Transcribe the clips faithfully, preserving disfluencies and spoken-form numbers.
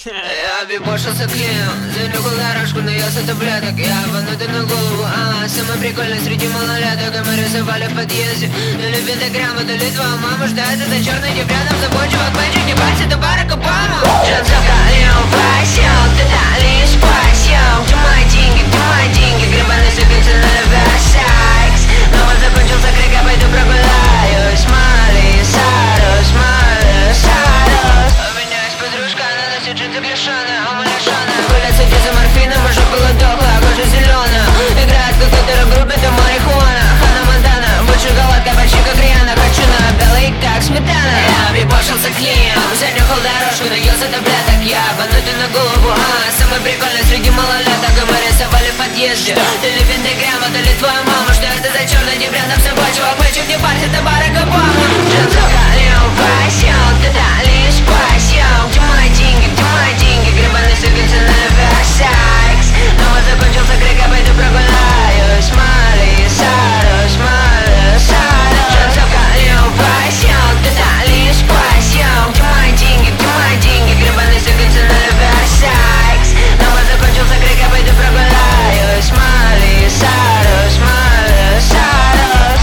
Я бибошился клеем, занюхал дорожку, наелся таблеток. Я банутый на голову, а самое прикольное среди малолеток. И мы рисовали в подъезде, то ли пентаграмма, то ли твоя мама ждается за черной деврядом. Забочив от бэчек, не парься, ты Барак Обама. Джанцовка, Лео, Васил, ты дали спасил. Где мои деньги, где мои деньги, гребаный сыпется на Левесайкс. Но вот закончился крик, я пойду прогуляюсь. Мали, Сарус, Мали, Сарус. У меня есть подружка, она носит джинсы клешаные, а мы лишаные. Гулять садись за морфином, а шокола дохлая, кожа зеленая. Играет в какой-то рэп-группе, там марихуана. Хана Монтана, будь шоколадка почти как Риана. Хочу на белый, как сметана. Я бибошился клеем, занюхал дорожку, наелся таблеток. Я банутый на голову, а самый прикольный среди малолеток. И мы рисовали в подъезде, то ли пентаграмма, то ли твоя мама. Что это за черный деврядом собачьего бычек, не парься, ты Барак Обама. Джанцовка, Лео, Васил, ты дали спасил. Где мои деньги, где мои деньги, гребаный сыпется на Левесайкс. Но вот закончился крик, я пойду прогуляюсь. Мали, Сарус, Мали, Сарус. Джанцовка, Лео, Васил, ты дали спасил. Где мои деньги, где мои деньги, гребаный сыпется на Левесайкс. Но вот закончился крик, я пойду прогуляюсь. Мали, Сарус, Мали, Сарус.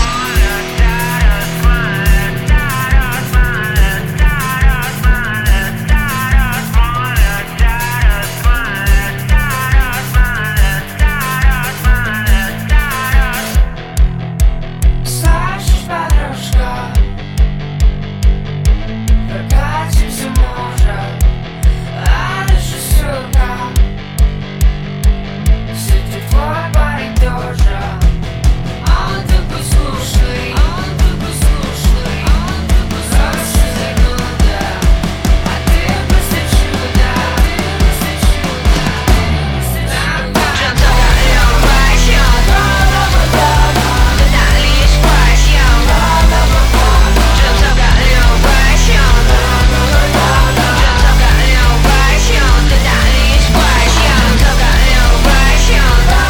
Слышишь, подружка, прокатимся, может, а дальше, сука, сидит твой парень тоже. А он такой слушный, а он такой слушный, а он такой хороший зануда. А ты просто чудо, ты просто чудо, ты просто чудо. Джанцовка, Лео, Васил, ты дали спасил. Джанцовка, Лео, Васил, Джанцовка, Лео, Васил, ты дали спасил. Джанцовка, Лео, Васил,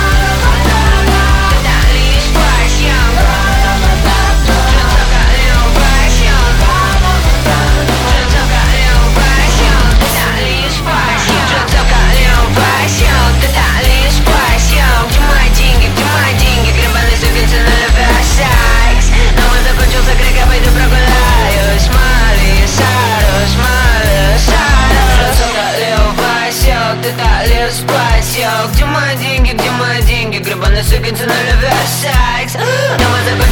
ты дали спасил. Джанцовка, Лео, Васил, Джанцовка, Лео, Васил, ты дали спасил. Джанцовка, Лео, Васил, ты дали спасил. Где мои деньги, где мои деньги, гребаный сыпется на Левесайкс. Но вот закончился крик, я пойду прогуляюсь. Мали, Сарус, Мали, Сарус. Джанцовка, Лео, Васил, ты дали спасил. Где мои деньги, где мои деньги, гребаный сыпется на Левесайкс. Но вот закончился